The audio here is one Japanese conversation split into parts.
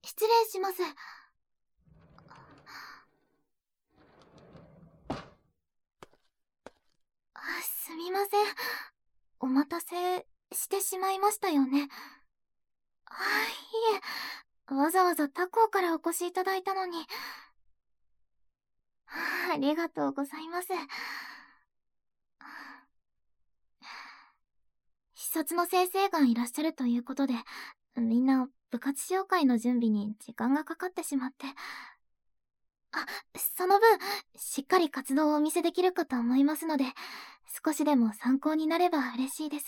失礼します。すみません。お待たせしてしまいましたよね。いえ、わざわざ他校からお越しいただいたのに。ありがとうございます。視察の先生がいらっしゃるということで、みんな部活紹介の準備に時間がかかってしまって。その分、しっかり活動をお見せできるかと思いますので、少しでも参考になれば嬉しいです。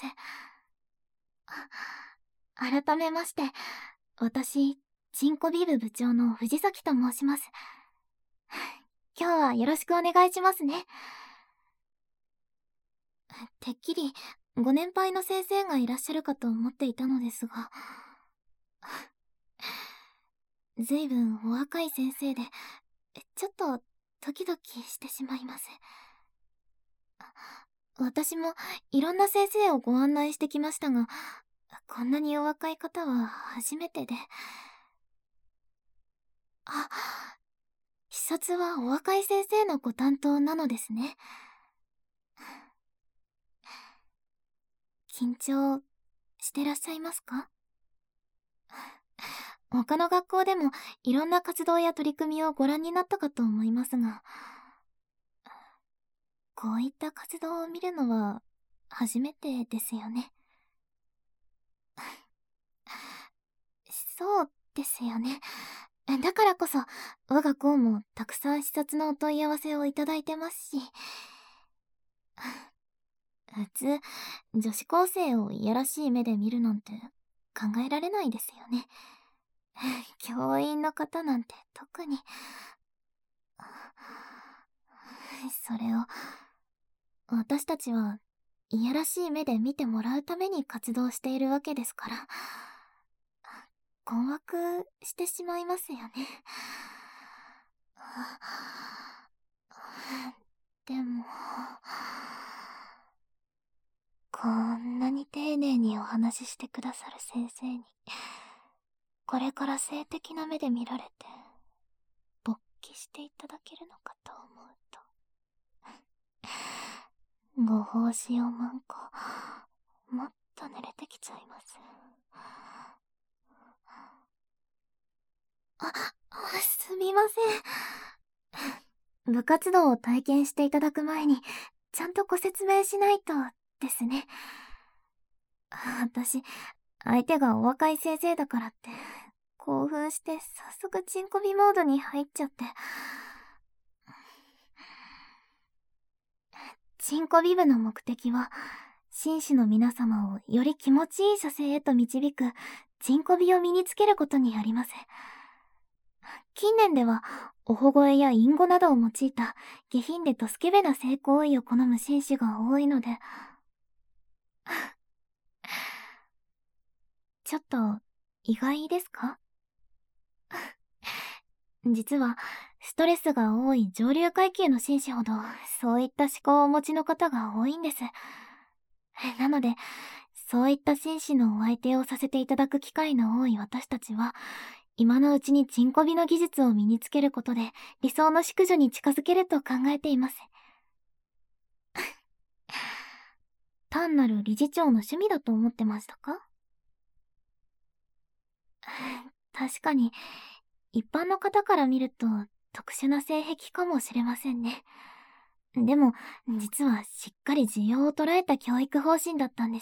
改めまして、私、チンコビ部部長の藤崎と申します。今日はよろしくお願いしますね。てっきり、ご年配の先生がいらっしゃるかと思っていたのですが、ずいぶんお若い先生で、ちょっとドキドキしてしまいます。私もいろんな先生をご案内してきましたが、こんなにお若い方は初めてで。視察はお若い先生のご担当なのですね。緊張してらっしゃいますか？他の学校でもいろんな活動や取り組みをご覧になったかと思いますが、こういった活動を見るのは初めてですよね。そうですよね。だからこそ、我が校もたくさん視察のお問い合わせをいただいてますし、普通、女子高生をいやらしい目で見るなんて考えられないですよね。教員の方なんて特に。それを、私たちはいやらしい目で見てもらうために活動しているわけですから、困惑してしまいますよね。でも、こんなに丁寧にお話ししてくださる先生に、これから性的な目で見られて、勃起していただけるのかと思うと、ご奉仕をもっと濡れてきちゃいます。すみません。部活動を体験していただく前に、ちゃんとご説明しないとですね。私、相手がお若い先生だからって、興奮して早速チンコビモードに入っちゃって。チンコビ部の目的は、紳士の皆様をより気持ちいい射精へと導く、チンコビを身につけることにあります。近年では、おほ声や隠語などを用いた下品でドスケベな性行為を好む紳士が多いので、ちょっと意外ですか？実は、ストレスが多い上流階級の紳士ほど、そういった思考をお持ちの方が多いんです。なので、そういった紳士のお相手をさせていただく機会の多い私たちは、今のうちにチンコビの技術を身につけることで、理想の淑女に近づけると考えています。単なる理事長の趣味だと思ってましたか？確かに、一般の方から見ると特殊な性癖かもしれませんね。でも、実はしっかり需要を捉えた教育方針だったんです。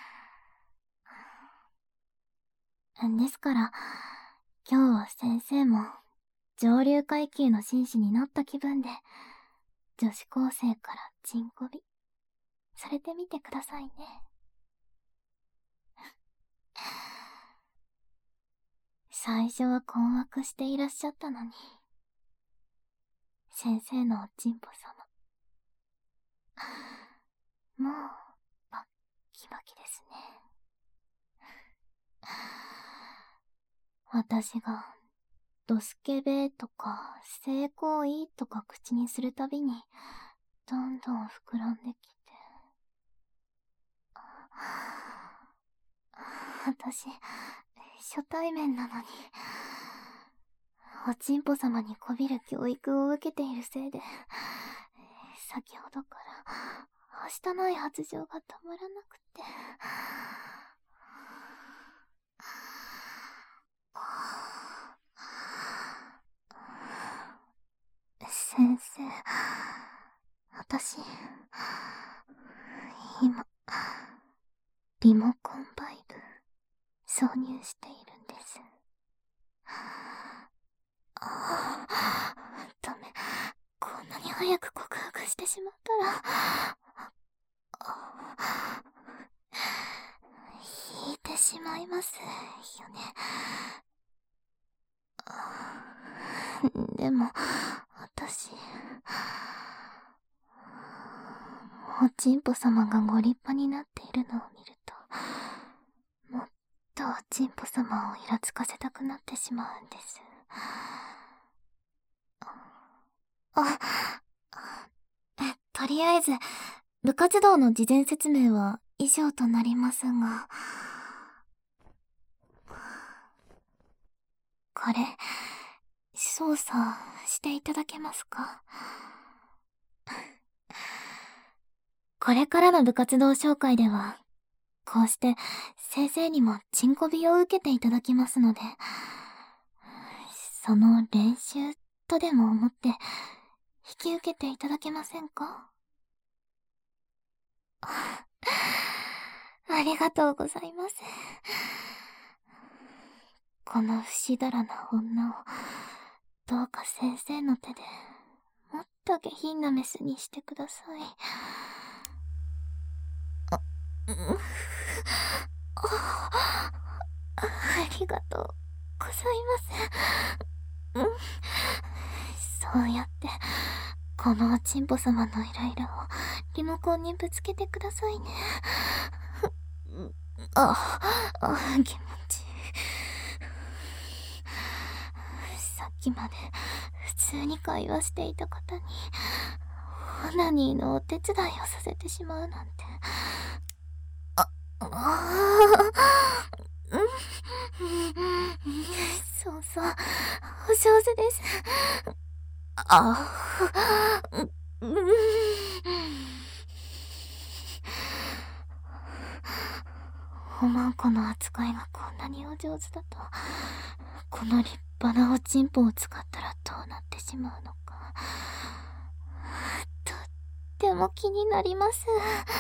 ですから、今日は先生も上流階級の紳士になった気分で、女子高生からチンコビ、されてみてくださいね。最初は困惑していらっしゃったのに、先生のおちんぽ様、もう、バッキバキですね。私が、ドスケベとか、性行為とか口にするたびに、どんどん膨らんできて。私、初対面なのに、 おちんぽ様にこびる教育を受けているせいで、先ほどからはしたない発情がたまらなくて。先生、私、今、リモコンバイブ挿入しているんです。ダメ、こんなに早く告白してしまったら、引いてしまいますよね。でも、私、おちんぽ様がご立派になっているのを見ると、もっとおちんぽ様をイラつかせたくなってしまうんです。とりあえず、部活動の事前説明は以上となりますが、これ、操作していただけますか？これからの部活動紹介では、こうして先生にもチンコビを受けていただきますので、その練習とでも思って引き受けていただけませんか？ありがとうございます。この不死だらな女を、どうか先生の手でもっと下品なメスにしてください。ありがとうございます。そうやってこのおちんぽ様のイライラをリモコンにぶつけてくださいね。気持ちいい。さっきまで普通に会話していた方にオナニーのお手伝いをさせてしまうなんて。そうそう、お上手です。おまんこの扱いがこんなにお上手だと、この立派なおちんぽを使ったらどうなってしまうのか、とっても気になります。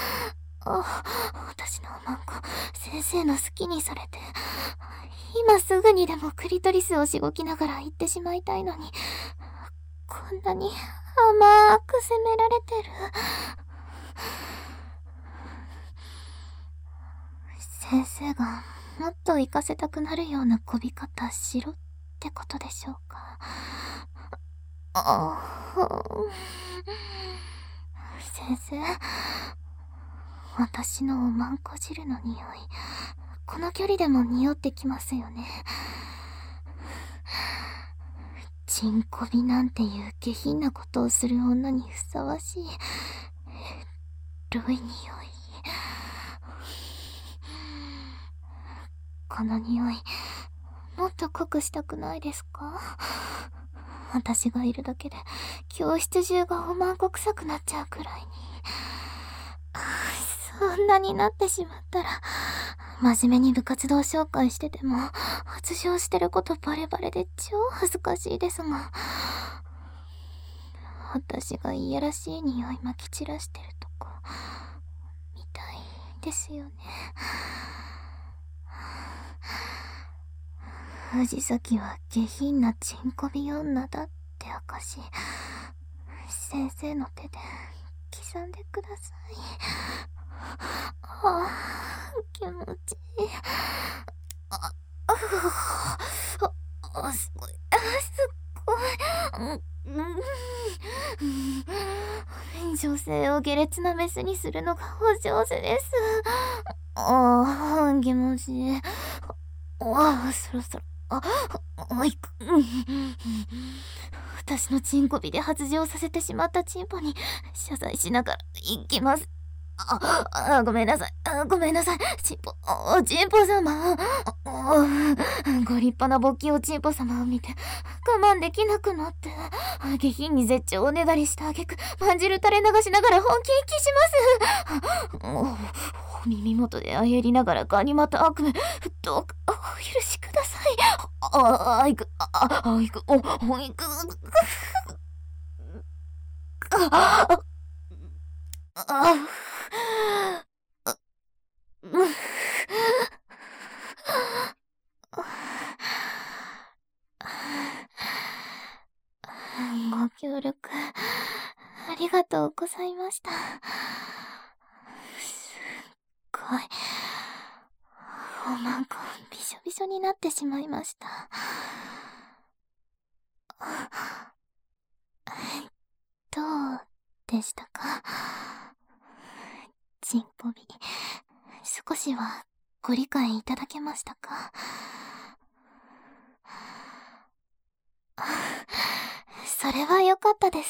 私のおまんこ、先生の好きにされて、今すぐにでもクリトリスをしごきながら言ってしまいたいのに、こんなに甘く責められてる。先生がもっと活かせたくなるようなこび方しろってことでしょうか。先生、私のおまんこ汁の匂い、この距離でも匂ってきますよね。チンコビなんていう下品なことをする女にふさわしいエロい匂い。この匂い、もっと濃くしたくないですか？私がいるだけで教室中がおまんこ臭くなっちゃうくらいに。そんなになってしまったら、真面目に部活動紹介してても発情してることバレバレで超恥ずかしいですが、私がいやらしい匂いまき散らしてるとこみたいですよね。藤崎は下品なチンコビ女だって証、先生の手で刻んでください。気持ちいい。すごい、女性を下劣なメスにするのがお上手です。気持ちいい。そろそろ、私のチンコビで発情させてしまったチンポに謝罪しながら行きます。ごめんなさい。ごめんなさい。チンポ様。ご立派な勃起おチンポ様を見て、 我慢できなくなって、下品に絶頂をねだりした挙句、まんじる垂れ流しながら本気息します。耳元であえりながらガニ股悪夢、どうかお許しください。あいく、おいく、ご協力、ありがとうございました。すっごい。なんか、びしょびしょになってしまいました。どうでしたか？チンポビ。少しはご理解いただけましたか？それは良かったです。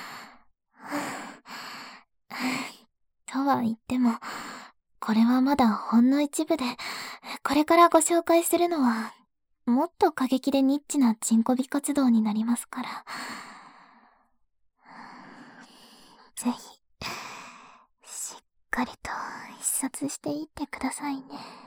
とは言っても、これはまだほんの一部で、これからご紹介するのは、もっと過激でニッチなチンコビ活動になりますから。ぜひ、しっかりと視察していってくださいね。